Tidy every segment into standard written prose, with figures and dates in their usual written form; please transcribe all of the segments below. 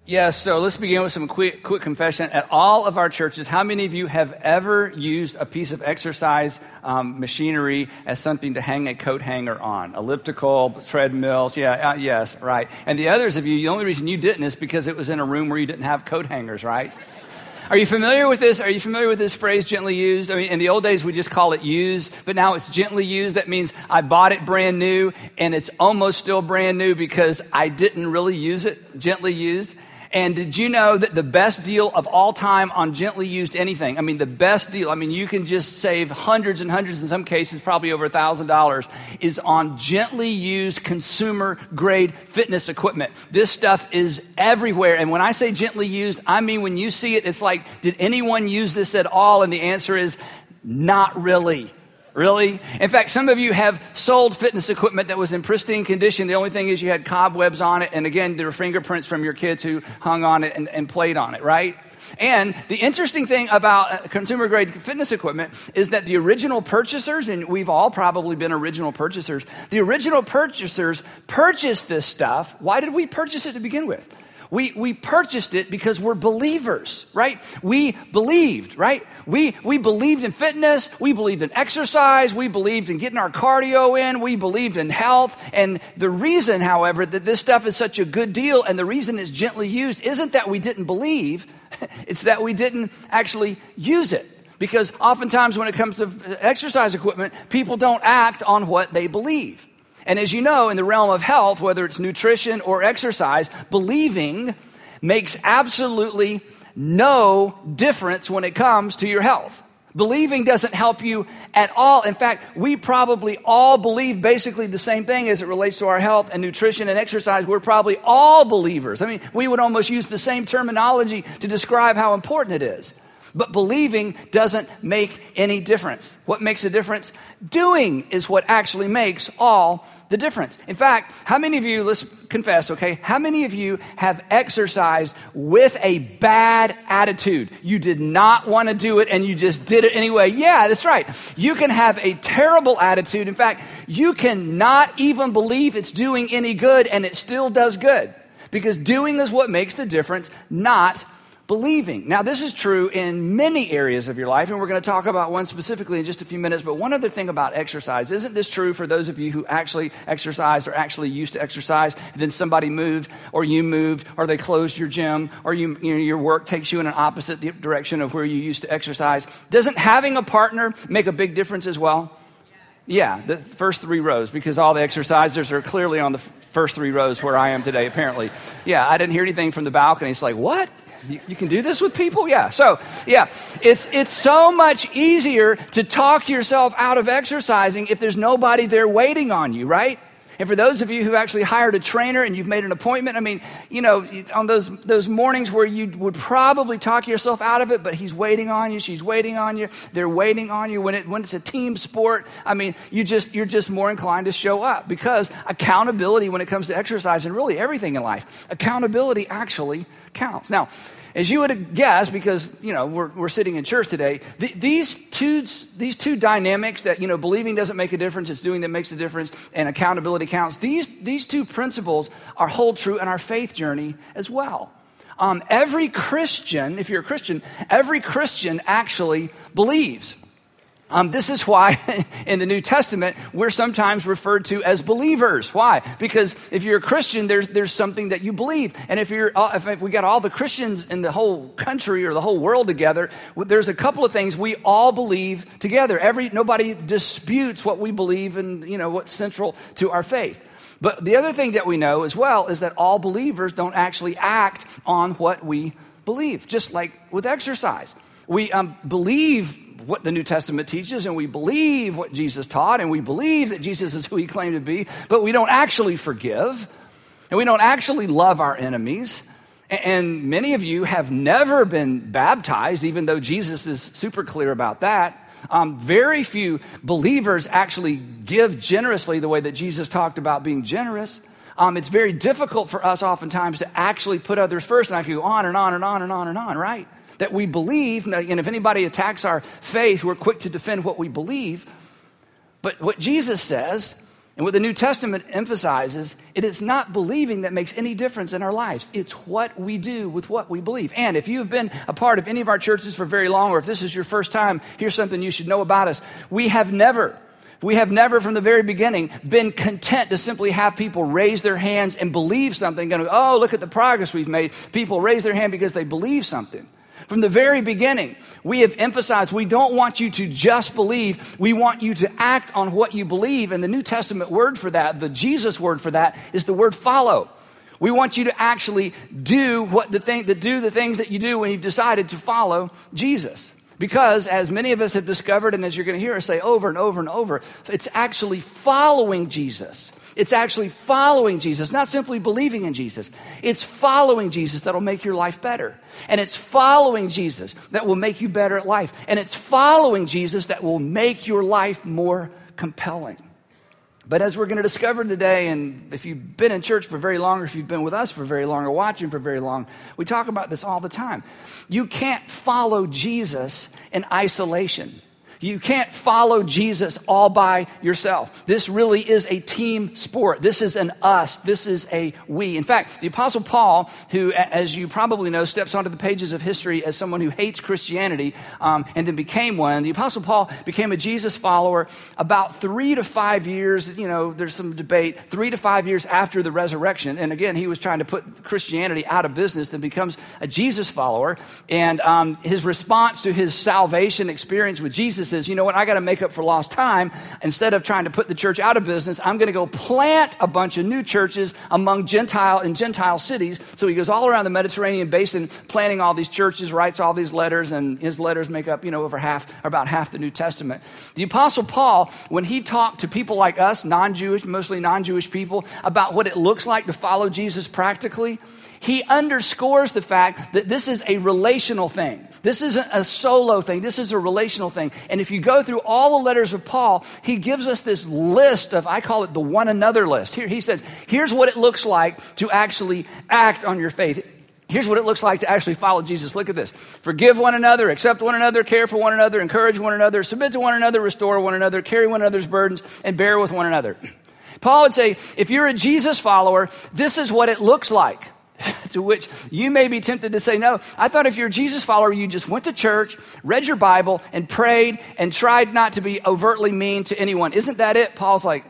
Yes, so let's begin with some quick confession. At all of our churches, how many of you have ever used a piece of exercise machinery as something to hang a coat hanger on? Elliptical, treadmills, yes, right. And the others of you, the only reason you didn't is because it was in a room where you didn't have coat hangers, right? Are you familiar with this? Are you familiar with this phrase, gently used? I mean, in the old days, we just call it used, but now it's gently used. That means I bought it brand new, and it's almost still brand new because I didn't really use it, gently used. And did you know that the best deal of all time on gently used anything, I mean, the best deal, I mean, you can just save hundreds and hundreds, in some cases, probably over $1,000, is on gently used consumer grade fitness equipment. This stuff is everywhere. And when I say gently used, I mean, when you see it, it's like, did anyone use this at all? And the answer is not really. Really? In fact, some of you have sold fitness equipment that was in pristine condition. The only thing is you had cobwebs on it. And again, there were fingerprints from your kids who hung on it and played on it, right? And the interesting thing about consumer grade fitness equipment is that the original purchasers, and we've all probably been original purchasers, the original purchasers purchased this stuff. Why did we purchase it to begin with? We purchased it because we're believers, right? We believed, right? We believed in fitness. We believed in exercise. We believed in getting our cardio in. We believed in health. And the reason, however, that this stuff is such a good deal and the reason it's gently used isn't that we didn't believe. It's that we didn't actually use it. Because oftentimes when it comes to exercise equipment, people don't act on what they believe. And as you know, in the realm of health, whether it's nutrition or exercise, believing makes absolutely no difference when it comes to your health. Believing doesn't help you at all. In fact, we probably all believe basically the same thing as it relates to our health and nutrition and exercise. We're probably all believers. I mean, we would almost use the same terminology to describe how important it is. But believing doesn't make any difference. What makes a difference? Doing is what actually makes all the difference. In fact, how many of you, let's confess, okay? How many of you have exercised with a bad attitude? You did not want to do it and you just did it anyway. Yeah, that's right. You can have a terrible attitude. In fact, you cannot even believe it's doing any good and it still does good. Because doing is what makes the difference, not believing. Now, this is true in many areas of your life, and we're going to talk about one specifically in just a few minutes. But one other thing about exercise, isn't this true for those of you who actually exercise or actually used to exercise, and then somebody moved, or you moved, or they closed your gym, or your work takes you in an opposite direction of where you used to exercise? Doesn't having a partner make a big difference as well? Yeah, the first 3 rows, because all the exercisers are clearly on the first 3 rows where I am today, apparently. Yeah, I didn't hear anything from the balcony. It's like, what? You can do this with people? Yeah. So, yeah, it's so much easier to talk yourself out of exercising if there's nobody there waiting on you, right? And for those of you who actually hired a trainer and you've made an appointment, I mean, you know, on those mornings where you would probably talk yourself out of it, but he's waiting on you, she's waiting on you, they're waiting on you. When it's a team sport, I mean, you're just more inclined to show up because accountability when it comes to exercise and really everything in life, accountability actually counts. Now, as you would have guessed, because, you know, we're sitting in church today, these two dynamics that, you know, believing doesn't make a difference, it's doing that makes a difference, and accountability counts, these two principles hold true in our faith journey as well. Every Christian, if you're a Christian, every Christian actually believes. This is why in the New Testament, we're sometimes referred to as believers. Why? Because if you're a Christian, there's something that you believe. And if we got all the Christians in the whole country or the whole world together, there's a couple of things we all believe together. Nobody disputes what we believe and, you know, what's central to our faith. But the other thing that we know as well is that all believers don't actually act on what we believe, just like with exercise. We believe what the New Testament teaches, and we believe what Jesus taught, and we believe that Jesus is who he claimed to be, but we don't actually forgive, and we don't actually love our enemies. And many of you have never been baptized, even though Jesus is super clear about that. Very few believers actually give generously the way that Jesus talked about being generous. It's very difficult for us oftentimes to actually put others first, and I could go on and on and on and on and on, right? That we believe, and if anybody attacks our faith, we're quick to defend what we believe. But what Jesus says And what the New Testament emphasizes, it is not believing that makes any difference in our lives. It's what we do with what we believe. And if you've been a part of any of our churches for very long, or if this is your first time, here's something you should know about us. We have never from the very beginning been content to simply have people raise their hands and believe something. And go, oh, look at the progress we've made. People raise their hand because they believe something. From the very beginning, we have emphasized we don't want you to just believe. We want you to act on what you believe. And the New Testament word for that, the Jesus word for that, is the word follow. We want you to actually do the things that you do when you've decided to follow Jesus. Because as many of us have discovered, and as you're going to hear us say over and over and over, it's actually following Jesus. It's actually following Jesus, not simply believing in Jesus. It's following Jesus that'll make your life better. And it's following Jesus that will make you better at life. And it's following Jesus that will make your life more compelling. But as we're going to discover today, and if you've been in church for very long, or if you've been with us for very long, or watching for very long, we talk about this all the time. You can't follow Jesus in isolation. You can't follow Jesus all by yourself. This really is a team sport. This is an us. This is a we. In fact, the Apostle Paul, who, as you probably know, steps onto the pages of history as someone who hates Christianity and then became one. The Apostle Paul became a Jesus follower about 3 to 5 years, there's some debate, 3 to 5 years after the resurrection. And again, he was trying to put Christianity out of business, then becomes a Jesus follower. And his response to his salvation experience with Jesus is, you know what, I got to make up for lost time. Instead of trying to put the church out of business, I'm going to go plant a bunch of new churches among Gentile cities. So he goes all around the Mediterranean basin, planting all these churches, writes all these letters, and his letters make up, about half the New Testament. The Apostle Paul, when he talked to people like us, mostly non-Jewish people, about what it looks like to follow Jesus practically, he underscores the fact that this is a relational thing. This isn't a solo thing. This is a relational thing. And if you go through all the letters of Paul, he gives us this list of, I call it the one another list. Here he says, here's what it looks like to actually act on your faith. Here's what it looks like to actually follow Jesus. Look at this. Forgive one another, accept one another, care for one another, encourage one another, submit to one another, restore one another, carry one another's burdens, and bear with one another. Paul would say, if you're a Jesus follower, this is what it looks like. To which you may be tempted to say, no, I thought if you're a Jesus follower, you just went to church, read your Bible, and prayed, and tried not to be overtly mean to anyone. Isn't that it? Paul's like,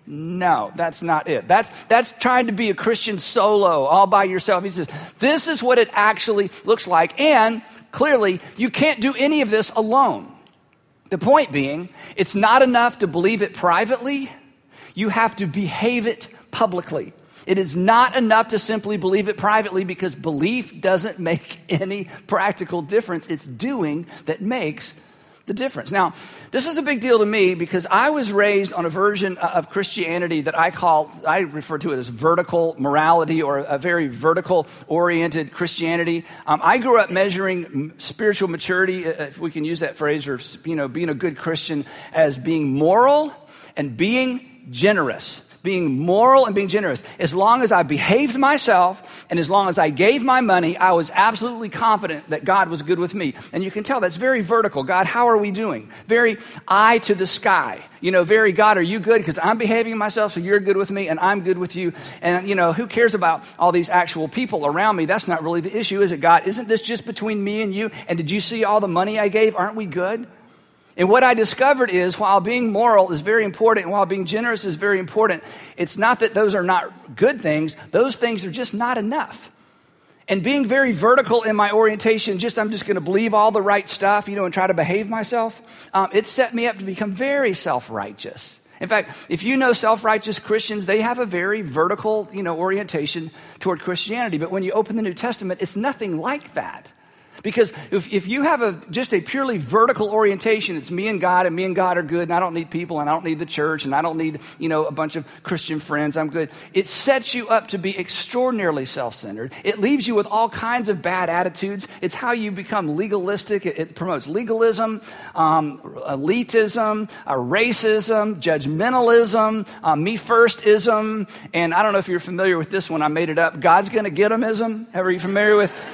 no, that's not it. That's trying to be a Christian solo, all by yourself. He says, this is what it actually looks like. And clearly, you can't do any of this alone. The point being, it's not enough to believe it privately. You have to behave it publicly. It is not enough to simply believe it privately, because belief doesn't make any practical difference. It's doing that makes the difference. Now, this is a big deal to me because I was raised on a version of Christianity that I refer to it as vertical morality, or a very vertical oriented Christianity. I grew up measuring spiritual maturity, if we can use that phrase, or being a good Christian, as being moral and being generous. Being moral and being generous. As long as I behaved myself and as long as I gave my money, I was absolutely confident that God was good with me. And you can tell that's very vertical. God, how are we doing? Very eye to the sky. Very, God, are you good? Because I'm behaving myself, so you're good with me and I'm good with you. And, who cares about all these actual people around me? That's not really the issue, is it, God? Isn't this just between me and you? And did you see all the money I gave? Aren't we good? And what I discovered is, while being moral is very important, and while being generous is very important, it's not that those are not good things. Those things are just not enough. And being very vertical in my orientation, I'm just going to believe all the right stuff, and try to behave myself, it set me up to become very self-righteous. In fact, if you know self-righteous Christians, they have a very vertical, orientation toward Christianity. But when you open the New Testament, it's nothing like that. Because if you have just a purely vertical orientation, it's me and God are good, and I don't need people, and I don't need the church, and I don't need, a bunch of Christian friends, I'm good. It sets you up to be extraordinarily self-centered. It leaves you with all kinds of bad attitudes. It's how you become legalistic. It promotes legalism, elitism, racism, judgmentalism, me-first-ism, and I don't know if you're familiar with this one, I made it up, God's gonna get 'em-ism. Are you familiar with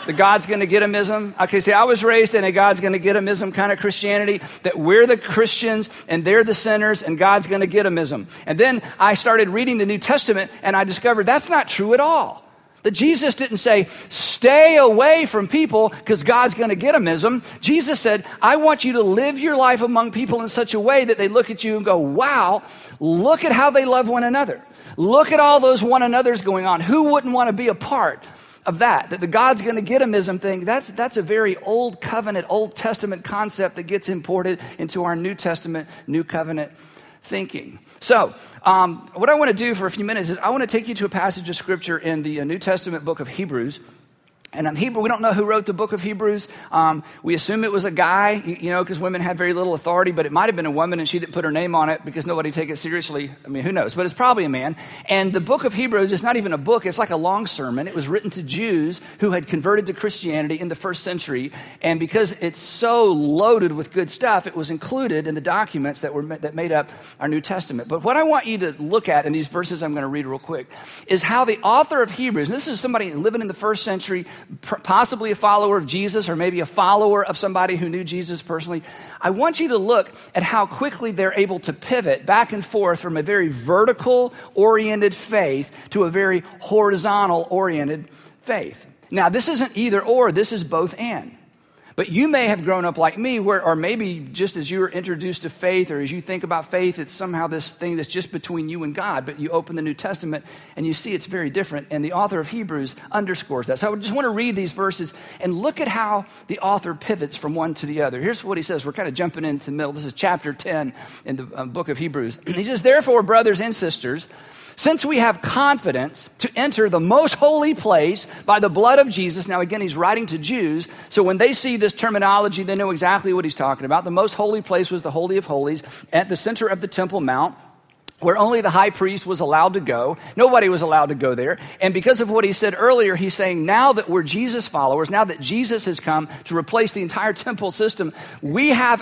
the God's going to get him-ism. Okay, see, I was raised in a God's going to get him-ism kind of Christianity, that we're the Christians and they're the sinners and God's going to get him-ism. And then I started reading the New Testament and I discovered that's not true at all. That Jesus didn't say, stay away from people because God's going to get him-ism. Jesus said, I want you to live your life among people in such a way that they look at you and go, wow, look at how they love one another. Look at all those one another's going on. Who wouldn't want to be a part of that? That the God's going to get him-ism thing, that's a very old covenant, Old Testament concept that gets imported into our New Testament, New Covenant thinking. So, what I want to do for a few minutes is I want to take you to a passage of Scripture in the New Testament book of Hebrews. And Hebrew, we don't know who wrote the book of Hebrews. We assume it was a guy, because women had very little authority, but it might have been a woman and she didn't put her name on it because nobody take it seriously. I mean, who knows? But it's probably a man. And the book of Hebrews is not even a book. It's like a long sermon. It was written to Jews who had converted to Christianity in the first century. And because it's so loaded with good stuff, it was included in the documents that made up our New Testament. But what I want you to look at in these verses I'm going to read real quick is how the author of Hebrews, and this is somebody living in the first century, possibly a follower of Jesus or maybe a follower of somebody who knew Jesus personally. I want you to look at how quickly they're able to pivot back and forth from a very vertical-oriented faith to a very horizontal-oriented faith. Now, this isn't either or, this is both and. But you may have grown up like me, or maybe just as you were introduced to faith, or as you think about faith, it's somehow this thing that's just between you and God. But you open the New Testament and you see it's very different. And the author of Hebrews underscores that. So I just want to read these verses and look at how the author pivots from one to the other. Here's what he says. We're kind of jumping into the middle. This is chapter 10 in the book of Hebrews. He says, therefore, brothers and sisters, since we have confidence to enter the most holy place by the blood of Jesus. Now, again, he's writing to Jews. So when they see this terminology, they know exactly what he's talking about. The most holy place was the Holy of Holies at the center of the Temple Mount, where only the high priest was allowed to go. Nobody was allowed to go there. And because of what he said earlier, he's saying now that we're Jesus followers, now that Jesus has come to replace the entire temple system, we have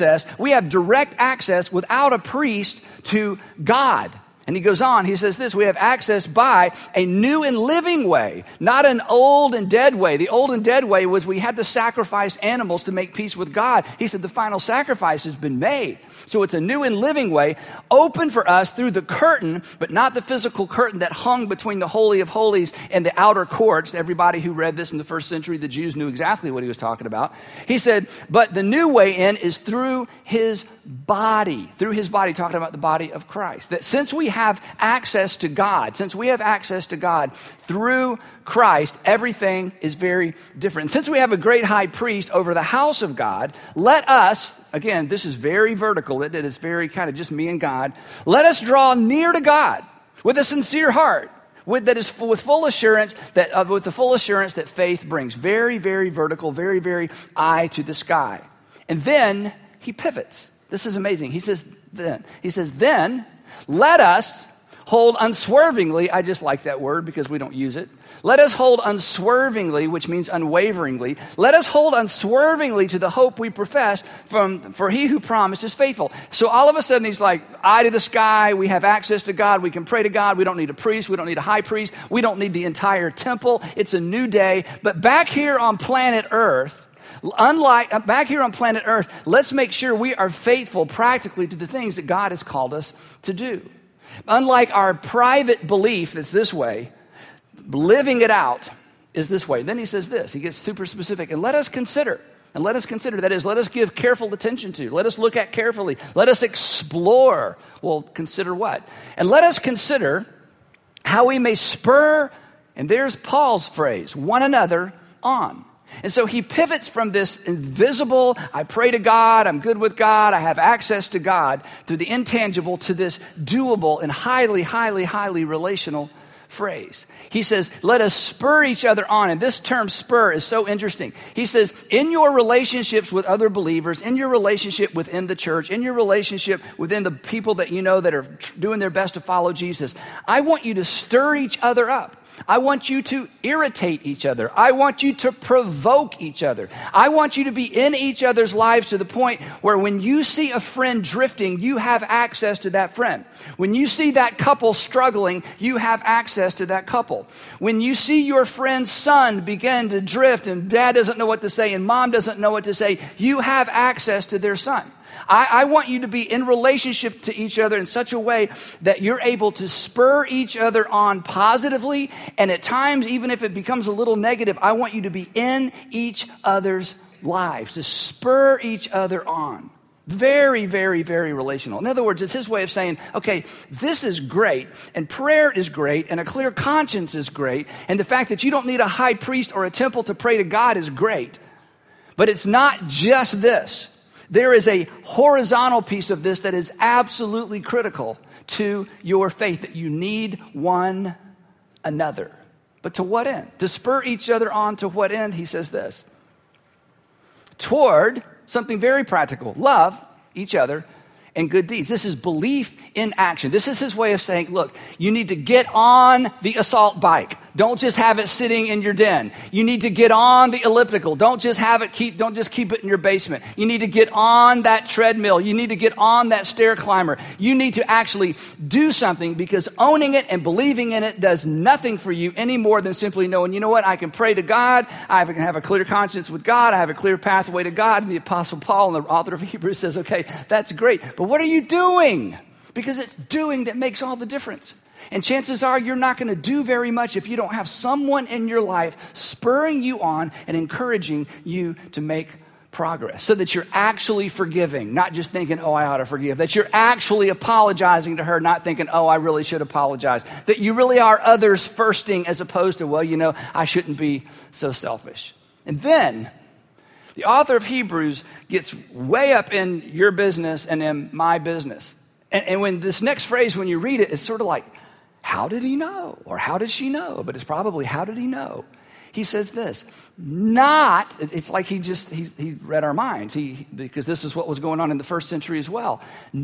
direct access without a priest to God. And he goes on, he says this, we have access by a new and living way, not an old and dead way. The old and dead way was we had to sacrifice animals to make peace with God. He said the final sacrifice has been made. So it's a new and living way, open for us through the curtain, but not the physical curtain that hung between the Holy of Holies and the outer courts. Everybody who read this in the first century, the Jews knew exactly what he was talking about. He said, but the new way in is through his body, talking about the body of Christ. That since we have access to God through Christ, everything is very different. Since we have a great high priest over the house of God, let us, again, this is very vertical, it is very kind of just me and God, let us draw near to God with a sincere heart, with the full assurance that faith brings. Very, very vertical, very, very eye to the sky. And then he pivots. This is amazing. He says, then let us hold unswervingly. I just like that word because we don't use it. Let us hold unswervingly, which means unwaveringly. Let us hold unswervingly to the hope we profess, for he who promised is faithful. So all of a sudden he's like, eye to the sky. We have access to God. We can pray to God. We don't need a priest. We don't need a high priest. We don't need the entire temple. It's a new day. But back here on planet Earth, let's make sure we are faithful practically to the things that God has called us to do. Unlike our private belief that's this way, living it out is this way. Then he says this, he gets super specific, and let us consider, that is, let us give careful attention to, let us look at carefully, let us explore. Well, consider what? And let us consider how we may spur, and there's Paul's phrase, one another on. And so he pivots from this invisible, I pray to God, I'm good with God, I have access to God, to the intangible, to this doable and highly, highly, highly relational phrase. He says, let us spur each other on. And this term spur is so interesting. He says, in your relationships with other believers, in your relationship within the church, in your relationship within the people that you know that are doing their best to follow Jesus, I want you to stir each other up. I want you to irritate each other. I want you to provoke each other. I want you to be in each other's lives to the point where when you see a friend drifting, you have access to that friend. When you see that couple struggling, you have access to that couple. When you see your friend's son begin to drift and dad doesn't know what to say and mom doesn't know what to say, you have access to their son. I want you to be in relationship to each other in such a way that you're able to spur each other on positively, and at times, even if it becomes a little negative, I want you to be in each other's lives, to spur each other on. Very, very, very relational. In other words, it's his way of saying, okay, this is great, and prayer is great, and a clear conscience is great, and the fact that you don't need a high priest or a temple to pray to God is great. But it's not just this. There is a horizontal piece of this that is absolutely critical to your faith, that you need one another. But to what end? To spur each other on to what end? He says this. Toward something very practical. Love each other and good deeds. This is belief in action. This is his way of saying, look, you need to get on the assault bike. Don't just have it sitting in your den. You need to get on the elliptical. Don't just keep it in your basement. You need to get on that treadmill. You need to get on that stair climber. You need to actually do something, because owning it and believing in it does nothing for you any more than simply knowing, you know what, I can pray to God. I can have a clear conscience with God. I have a clear pathway to God. And the Apostle Paul, and the author of Hebrews, says, okay, that's great. But what are you doing? Because it's doing that makes all the difference. And chances are you're not going to do very much if you don't have someone in your life spurring you on and encouraging you to make progress, so that you're actually forgiving, not just thinking, oh, I ought to forgive, that you're actually apologizing to her, not thinking, oh, I really should apologize, that you really are others firsting as opposed to, well, you know, I shouldn't be so selfish. And then the author of Hebrews gets way up in your business and in my business. And when this next phrase, when you read it, it's sort of like, how did he know? Or how did she know? But it's probably, how did he know? He says this, not, it's like he read our minds, because this is what was going on in the first century as well.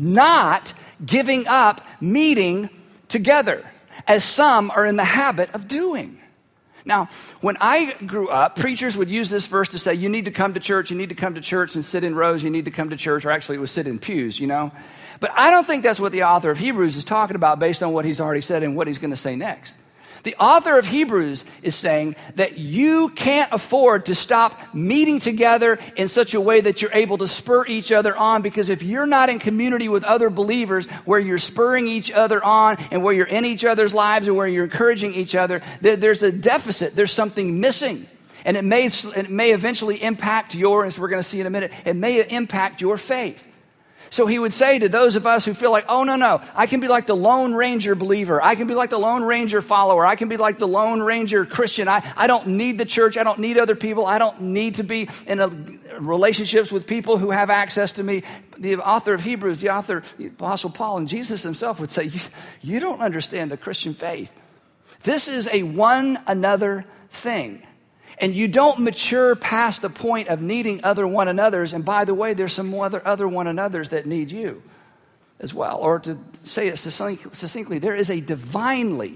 Not giving up meeting together, as some are in the habit of doing. Now, when I grew up, preachers would use this verse to say, you need to come to church, and sit in rows, you need to come to church, or actually it was sit in pews, you know. But I don't think that's what the author of Hebrews is talking about based on what he's already said and what he's going to say next. The author of Hebrews is saying that you can't afford to stop meeting together in such a way that you're able to spur each other on, because if you're not in community with other believers where you're spurring each other on and where you're in each other's lives and where you're encouraging each other, there's a deficit, there's something missing. And it may eventually impact as we're going to see in a minute, it may impact your faith. So he would say to those of us who feel like, oh, no, I can be like the Lone Ranger believer. I can be like the Lone Ranger follower. I can be like the Lone Ranger Christian. I don't need the church. I don't need other people. I don't need to be in relationships with people who have access to me. The author of Hebrews, the Apostle Paul, and Jesus himself would say, you don't understand the Christian faith. This is a one another thing. And you don't mature past the point of needing other one another's. And by the way, there's some other one another's that need you as well. Or to say it succinctly, there is a divinely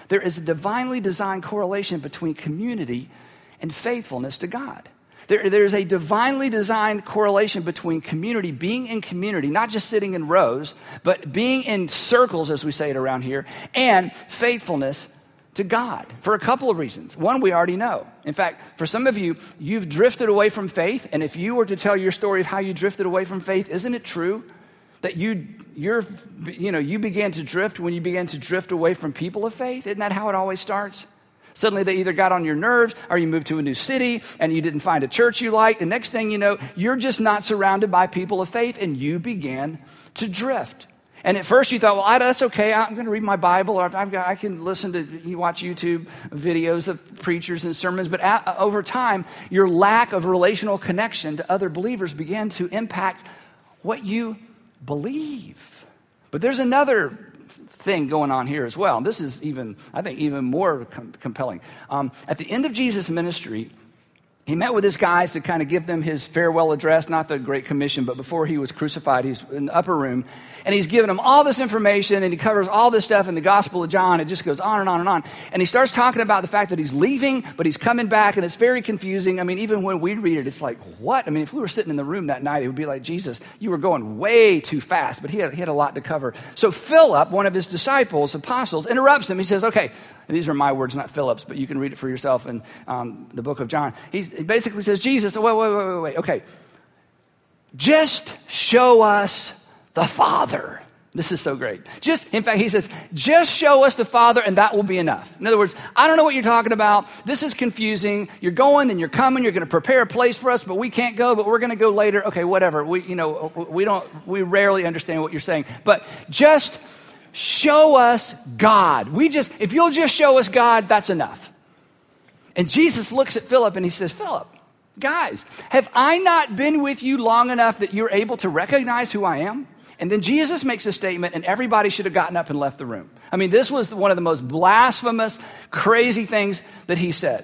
designed correlation between community and faithfulness to God. There's a divinely designed correlation between community, being in community, not just sitting in rows, but being in circles, as we say it around here, and faithfulness to God, for a couple of reasons. One, we already know. In fact, for some of you, you've drifted away from faith, and if you were to tell your story of how you drifted away from faith, isn't it true that you began to drift when you began to drift away from people of faith? Isn't that how it always starts? Suddenly they either got on your nerves, or you moved to a new city and you didn't find a church you liked. And next thing you know, you're just not surrounded by people of faith, and you began to drift. And at first you thought, well, that's okay. I'm going to read my Bible, or I can listen to, watch YouTube videos of preachers and sermons. But over time, your lack of relational connection to other believers began to impact what you believe. But there's another thing going on here as well. And this is even more compelling. At the end of Jesus' ministry, He met with his guys to kind of give them his farewell address, not the Great Commission, but before he was crucified, he's in the upper room. And he's giving them all this information, and he covers all this stuff in the Gospel of John. It just goes on and on and on. And he starts talking about the fact that he's leaving, but he's coming back, and it's very confusing. I mean, even when we read it, it's like, what? I mean, if we were sitting in the room that night, it would be like, Jesus, you were going way too fast. But he had a lot to cover. So Philip, one of his disciples, apostles, interrupts him. He says, okay, these are my words, not Philip's, but you can read it for yourself in the book of John. He basically says, Jesus, wait, okay. Just show us the Father. This is so great. In fact, he says, just show us the Father and that will be enough. In other words, I don't know what you're talking about. This is confusing. You're going and you're coming. You're going to prepare a place for us, but we can't go, but we're going to go later. Okay, whatever. We rarely understand what you're saying, but just show us God. If you'll just show us God, that's enough. And Jesus looks at Philip and he says, Philip, guys, have I not been with you long enough that you're able to recognize who I am? And then Jesus makes a statement and everybody should have gotten up and left the room. I mean, this was one of the most blasphemous, crazy things that he said.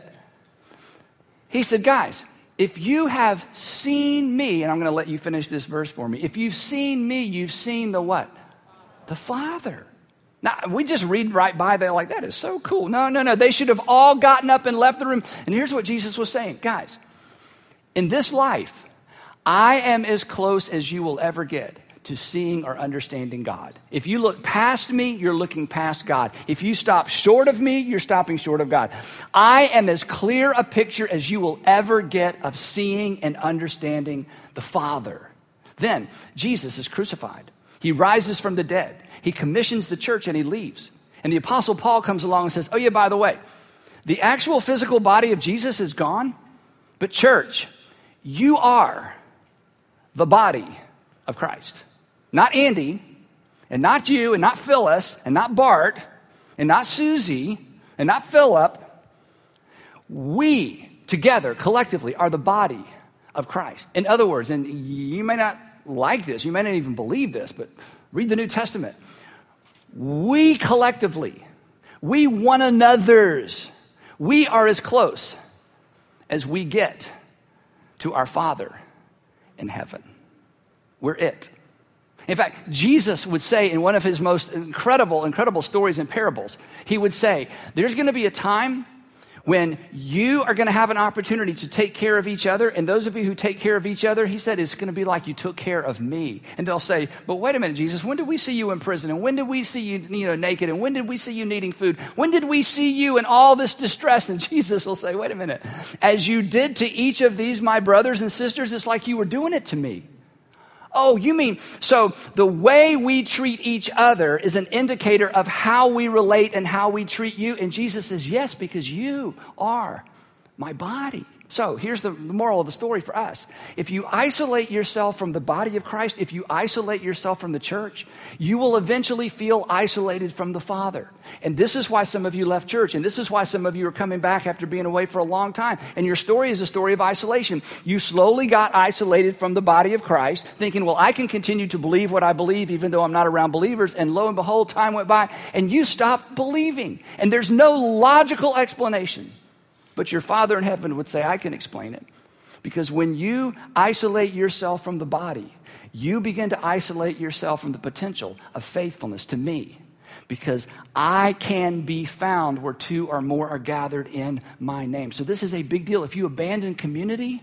He said, guys, if you have seen me, and I'm going to let you finish this verse for me. If you've seen me, you've seen the what? The Father. Now, we just read right by there like, that is so cool. No. They should have all gotten up and left the room. And here's what Jesus was saying. Guys, in this life, I am as close as you will ever get to seeing or understanding God. If you look past me, you're looking past God. If you stop short of me, you're stopping short of God. I am as clear a picture as you will ever get of seeing and understanding the Father. Then Jesus is crucified. He rises from the dead. He commissions the church and he leaves. And the Apostle Paul comes along and says, oh yeah, by the way, the actual physical body of Jesus is gone, but church, you are the body of Christ. Not Andy, and not you, and not Phyllis, and not Bart, and not Susie, and not Philip. We, together, collectively, are the body of Christ. In other words, and you may not like this, you may not even believe this, but read the New Testament. We collectively, we one another's, we are as close as we get to our Father in heaven. We're it. In fact, Jesus would say in one of his most incredible stories and parables, he would say, there's going to be a time when you are going to have an opportunity to take care of each other. And those of you who take care of each other, he said, it's going to be like you took care of me. And they'll say, but wait a minute, Jesus, when did we see you in prison? And when did we see you, naked? And when did we see you needing food? When did we see you in all this distress? And Jesus will say, wait a minute, as you did to each of these, my brothers and sisters, it's like you were doing it to me. Oh, you mean, so the way we treat each other is an indicator of how we relate and how we treat you? And Jesus says, yes, because you are my body. So here's the moral of the story for us. If you isolate yourself from the body of Christ, if you isolate yourself from the church, you will eventually feel isolated from the Father. And this is why some of you left church. And this is why some of you are coming back after being away for a long time. And your story is a story of isolation. You slowly got isolated from the body of Christ, thinking, well, I can continue to believe what I believe even though I'm not around believers. And lo and behold, time went by and you stopped believing. And there's no logical explanation. But your Father in heaven would say, I can explain it. Because when you isolate yourself from the body, you begin to isolate yourself from the potential of faithfulness to me. Because I can be found where two or more are gathered in my name. So this is a big deal. If you abandon community,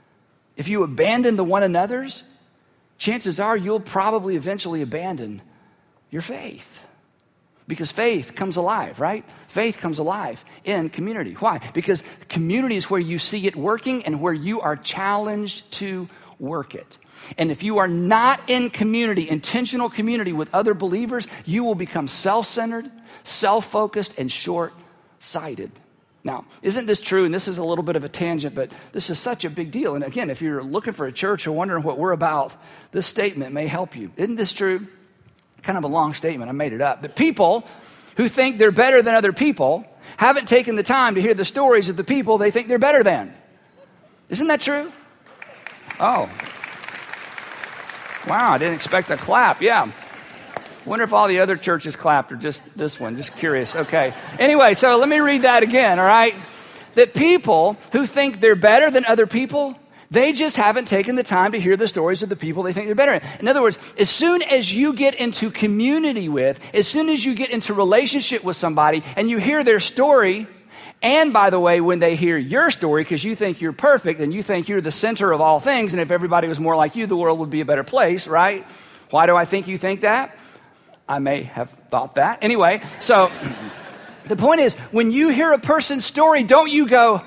if you abandon the one another's, chances are you'll probably eventually abandon your faith. Because faith comes alive, right? Faith comes alive in community. Why? Because community is where you see it working and where you are challenged to work it. And if you are not in community, intentional community with other believers, you will become self-centered, self-focused, and short-sighted. Now, isn't this true? And this is a little bit of a tangent, but this is such a big deal. And again, if you're looking for a church or wondering what we're about, this statement may help you. Isn't this true? Kind of a long statement, I made it up. But people who think they're better than other people haven't taken the time to hear the stories of the people they think they're better than. Isn't that true? Oh. Wow, I didn't expect a clap. Yeah. Wonder if all the other churches clapped or just this one. Just curious. Okay. Anyway, so let me read that again, all right? that people who think they're better than other people, they just haven't taken the time to hear the stories of the people they think they're better than. In other words, as soon as you get into community with, as soon as you get into relationship with somebody and you hear their story, and by the way, when they hear your story, because you think you're perfect and you think you're the center of all things, and if everybody was more like you, the world would be a better place, right? Why do I think you think that? I may have thought that. Anyway, so the point is, when you hear a person's story, don't you go,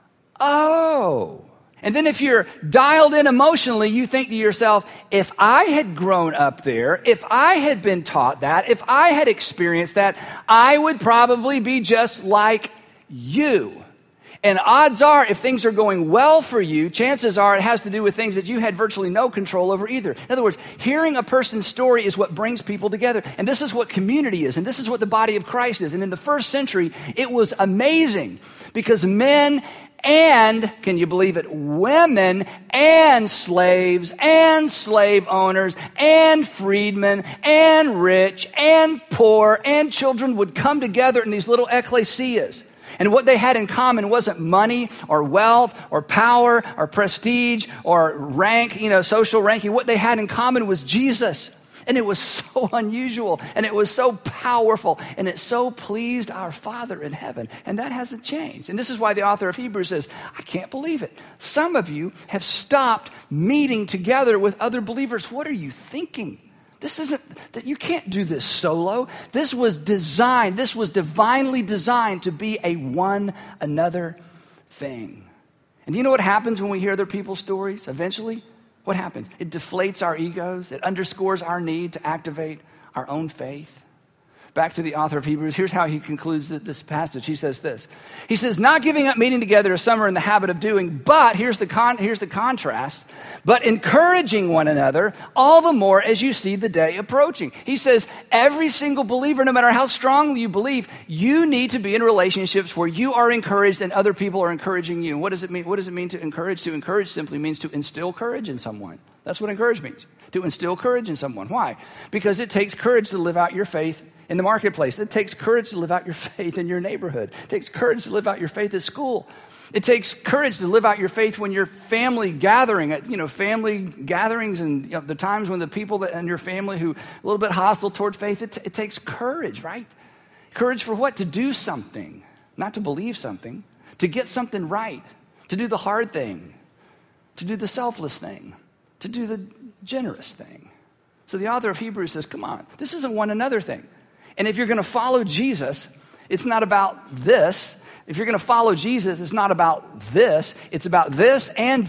oh. And then if you're dialed in emotionally, you think to yourself, if I had grown up there, if I had been taught that, if I had experienced that, I would probably be just like you. And odds are, if things are going well for you, chances are it has to do with things that you had virtually no control over either. In other words, hearing a person's story is what brings people together. And this is what community is. And this is what the body of Christ is. And in the first century, it was amazing because men and, can you believe it, women and slaves and slave owners and freedmen and rich and poor and children would come together in these little ecclesias. And what they had in common wasn't money or wealth or power or prestige or rank, social ranking. What they had in common was Jesus. And it was so unusual and it was so powerful and it so pleased our Father in heaven. And that hasn't changed. And this is why the author of Hebrews says, I can't believe it. Some of you have stopped meeting together with other believers. What are you thinking? This isn't, that you can't do this solo. This was designed, this was divinely designed to be a one another thing. And do you know what happens when we hear other people's stories eventually? What happens? It deflates our egos. It underscores our need to activate our own faith. Back to the author of Hebrews, here's how he concludes this passage. He says this. He says, not giving up meeting together as some are in the habit of doing, but here's the contrast, but encouraging one another all the more as you see the day approaching. He says, every single believer, no matter how strongly you believe, you need to be in relationships where you are encouraged and other people are encouraging you. What does it mean? What does it mean to encourage? To encourage simply means to instill courage in someone. That's what encourage means, to instill courage in someone. Why? Because it takes courage to live out your faith in the marketplace. It takes courage to live out your faith in your neighborhood. It takes courage to live out your faith at school. It takes courage to live out your faith when you're family gathering, family gatherings and the times when the people that in your family who are a little bit hostile toward faith, it takes courage, right? Courage for what? To do something, not to believe something, to get something right, to do the hard thing, to do the selfless thing, to do the generous thing. So the author of Hebrews says, come on, this isn't one another thing. And if you're going to follow Jesus, it's not about this. If you're going to follow Jesus, it's not about this. It's about this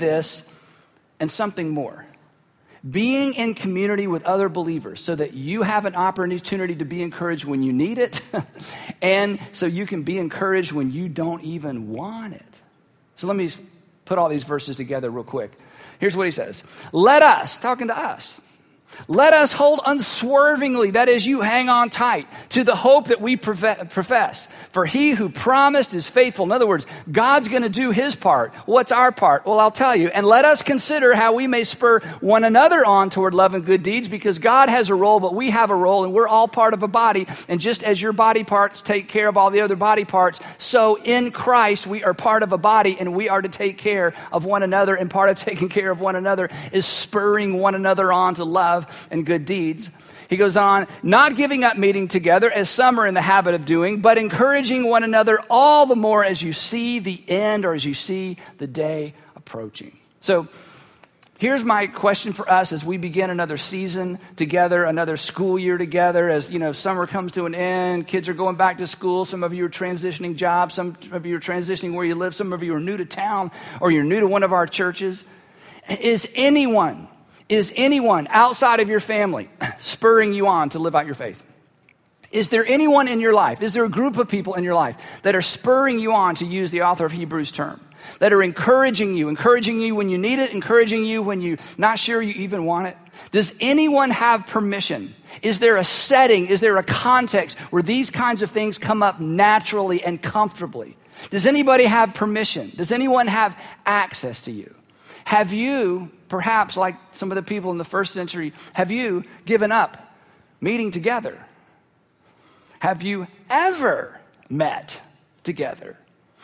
and something more. Being in community with other believers so that you have an opportunity to be encouraged when you need it and so you can be encouraged when you don't even want it. So let me put all these verses together real quick. Here's what he says. Let us, talking to us, let us hold unswervingly, that is, you hang on tight to the hope that we profess. For he who promised is faithful. In other words, God's going to do his part. What's our part? Well, I'll tell you. And let us consider how we may spur one another on toward love and good deeds, because God has a role, but we have a role, and we're all part of a body. And just as your body parts take care of all the other body parts, so in Christ we are part of a body, and we are to take care of one another. And part of taking care of one another is spurring one another on to love and good deeds. He goes on, not giving up meeting together as some are in the habit of doing, but encouraging one another all the more as you see the end, or as you see the day approaching. So here's my question for us as we begin another season together, another school year together. As summer comes to an end, kids are going back to school. Some of you are transitioning jobs. Some of you are transitioning where you live. Some of you are new to town, or you're new to one of our churches. Is anyone outside of your family spurring you on to live out your faith? Is there anyone in your life? Is there a group of people in your life that are spurring you on, to use the author of Hebrews term, that are encouraging you when you need it, encouraging you when you're not sure you even want it? Does anyone have permission? Is there a setting? Is there a context where these kinds of things come up naturally and comfortably? Does anybody have permission? Does anyone have access to you? Have you, perhaps like some of the people in the first century, have you given up meeting together? Have you ever met together?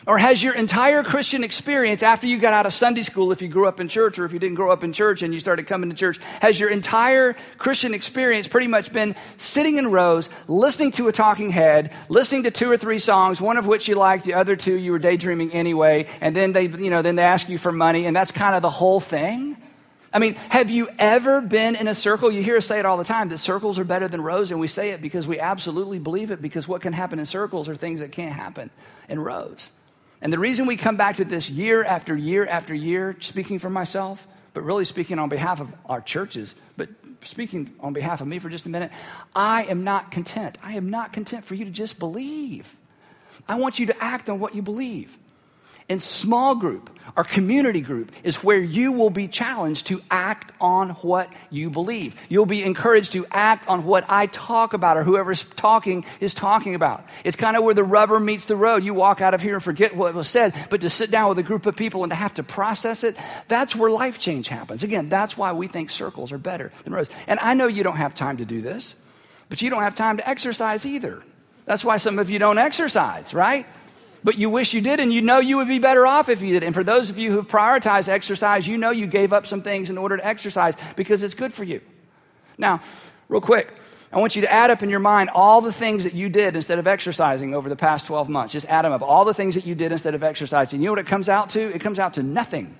Or has your entire Christian experience after you got out of Sunday school, if you grew up in church, or if you didn't grow up in church and you started coming to church, has your entire Christian experience pretty much been sitting in rows, listening to a talking head, listening to 2 or 3 songs, one of which you liked, the other 2 you were daydreaming anyway, and then they ask you for money, and that's kind of the whole thing? I mean, have you ever been in a circle? You hear us say it all the time, that circles are better than rows, and we say it because we absolutely believe it, because what can happen in circles are things that can't happen in rows. And the reason we come back to this year after year after year, speaking for myself, but really speaking on behalf of our churches, but speaking on behalf of me for just a minute, I am not content. I am not content for you to just believe. I want you to act on what you believe. And small group, our community group, is where you will be challenged to act on what you believe. You'll be encouraged to act on what I talk about, or whoever's talking is talking about. It's kind of where the rubber meets the road. You walk out of here and forget what was said, but to sit down with a group of people and to have to process it, that's where life change happens. Again, that's why we think circles are better than rows. And I know you don't have time to do this, but you don't have time to exercise either. That's why some of you don't exercise, right? But you wish you did, and you know you would be better off if you did. And for those of you who've prioritized exercise, you know you gave up some things in order to exercise because it's good for you. Now, real quick, I want you to add up in your mind all the things that you did instead of exercising over the past 12 months. Just add them up, all the things that you did instead of exercising. You know what it comes out to? It comes out to nothing.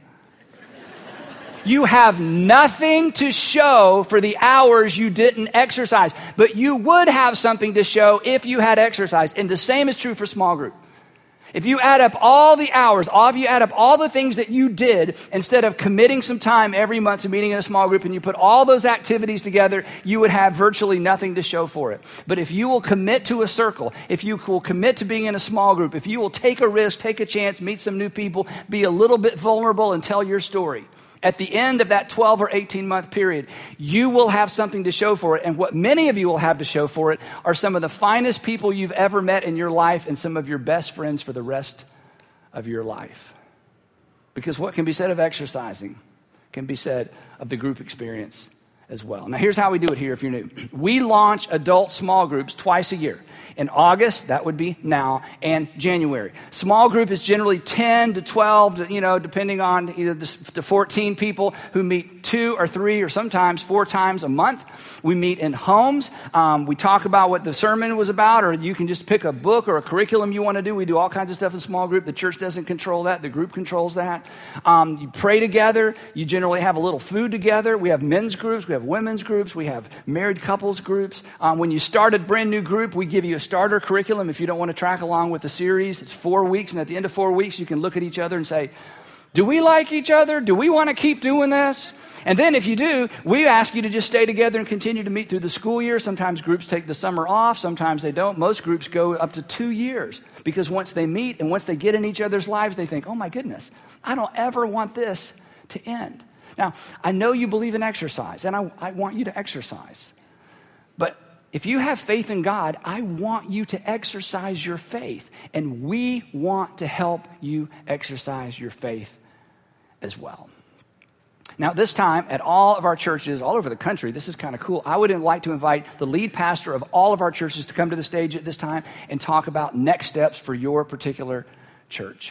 You have nothing to show for the hours you didn't exercise, but you would have something to show if you had exercised. And the same is true for small group. If you add up all the hours, if you add up all the things that you did instead of committing some time every month to meeting in a small group, and you put all those activities together, you would have virtually nothing to show for it. But if you will commit to a circle, if you will commit to being in a small group, if you will take a risk, take a chance, meet some new people, be a little bit vulnerable and tell your story, at the end of that 12 or 18-month period, you will have something to show for it. And what many of you will have to show for it are some of the finest people you've ever met in your life and some of your best friends for the rest of your life. Because what can be said of exercising can be said of the group experience as well. Now, here's how we do it here if you're new. We launch adult small groups twice a year. In August, that would be now, and January. Small group is generally 10 to 12, depending on either to 14 people who meet 2 or 3 or sometimes 4 times a month. We meet in homes. We talk about what the sermon was about, or you can just pick a book or a curriculum you want to do. We do all kinds of stuff in small group. The church doesn't control that. The group controls that. You pray together. You generally have a little food together. We have men's groups. We have women's groups. We have married couples groups. When you start a brand new group, we give you a starter curriculum if you don't want to track along with the series. It's 4 weeks, and at the end of 4 weeks, you can look at each other and say, do we like each other? Do we want to keep doing this? And then if you do, we ask you to just stay together and continue to meet through the school year. Sometimes groups take the summer off. Sometimes they don't. Most groups go up to 2 years because once they meet and once they get in each other's lives, they think, oh my goodness, I don't ever want this to end. Now, I know you believe in exercise, and I want you to exercise. But if you have faith in God, I want you to exercise your faith. And we want to help you exercise your faith as well. Now, this time, at all of our churches all over the country, this is kind of cool. I would like to invite the lead pastor of all of our churches to come to the stage at this time and talk about next steps for your particular church.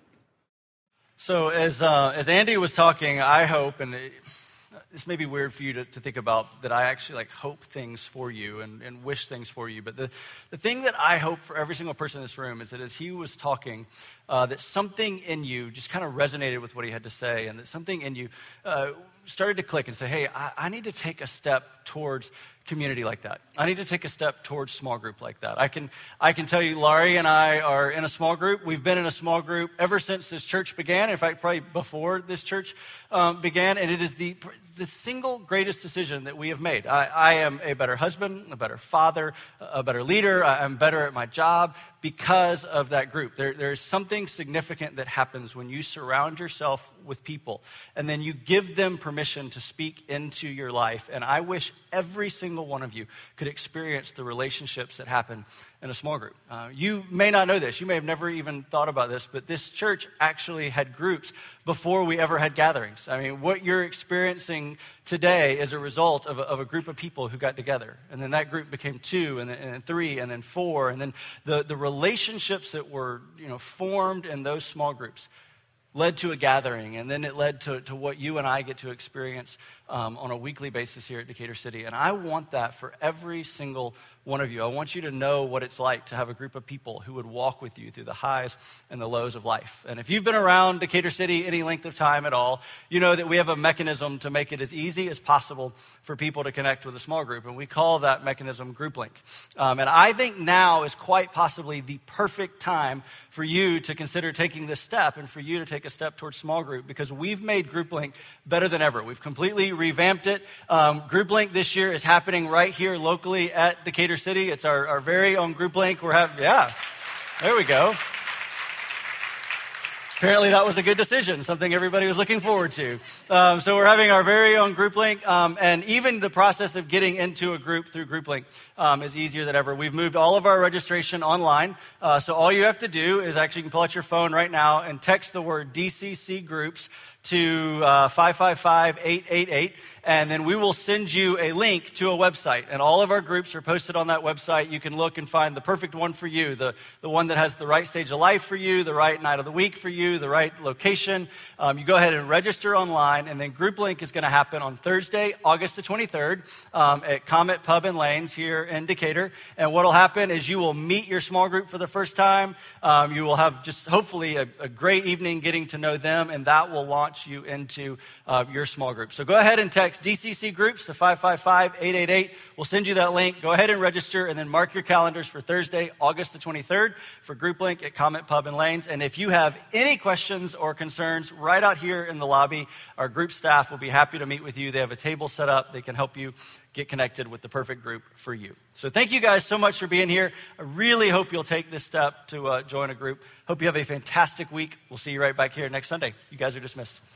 So as Andy was talking, I hope, and this may be weird for you to think about, that I actually hope things for you and wish things for you. But the thing that I hope for every single person in this room is that as he was talking, that something in you just kind of resonated with what he had to say, and that something in you started to click and say, hey, I need to take a step towards community like that. I need to take a step towards small group like that. I can tell you, Laurie and I are in a small group. We've been in a small group ever since this church began. In fact, probably before this church began. And it is the single greatest decision that we have made. I am a better husband, a better father, a better leader. I'm better at my job because of that group. There's something significant that happens when you surround yourself with people and then you give them permission to speak into your life. And I wish every single one of you could experience the relationships that happen in a small group. You may not know this. You may have never even thought about this, but this church actually had groups before we ever had gatherings. I mean, what you're experiencing today is a result of a group of people who got together. And then that group became 2, and then 3, and then 4. And then the relationships that were formed in those small groups led to a gathering, and then it led to what you and I get to experience on a weekly basis here at Decatur City. And I want that for every single one of you. I want you to know what it's like to have a group of people who would walk with you through the highs and the lows of life. And if you've been around Decatur City any length of time at all, you know that we have a mechanism to make it as easy as possible for people to connect with a small group. And we call that mechanism GroupLink. And I think now is quite possibly the perfect time for you to consider taking this step and for you to take a step towards small group, because we've made GroupLink better than ever. We've completely revamped it. GroupLink this year is happening right here locally at Decatur City. It's our very own GroupLink. There we go. Apparently that was a good decision, something everybody was looking forward to. So we're having our very own GroupLink, and even the process of getting into a group through GroupLink is easier than ever. We've moved all of our registration online, so all you have to do is actually you can pull out your phone right now and text the word DCC Groups to 555-888, and then we will send you a link to a website. And all of our groups are posted on that website. You can look and find the perfect one for you, the one that has the right stage of life for you, the right night of the week for you, the right location. You go ahead and register online, and then GroupLink is going to happen on Thursday, August the 23rd at Comet Pub and Lanes here in Decatur. And what will happen is you will meet your small group for the first time. You will have just hopefully a great evening getting to know them, and that will launch you into your small group. So go ahead and text DCC Groups to 555-888. We'll send you that link. Go ahead and register, and then mark your calendars for Thursday, August the 23rd for GroupLink at Comet Pub and Lanes. And if you have any questions or concerns, right out here in the lobby, our group staff will be happy to meet with you. They have a table set up. They can help you get connected with the perfect group for you. So thank you guys so much for being here. I really hope you'll take this step to join a group. Hope you have a fantastic week. We'll see you right back here next Sunday. You guys are dismissed.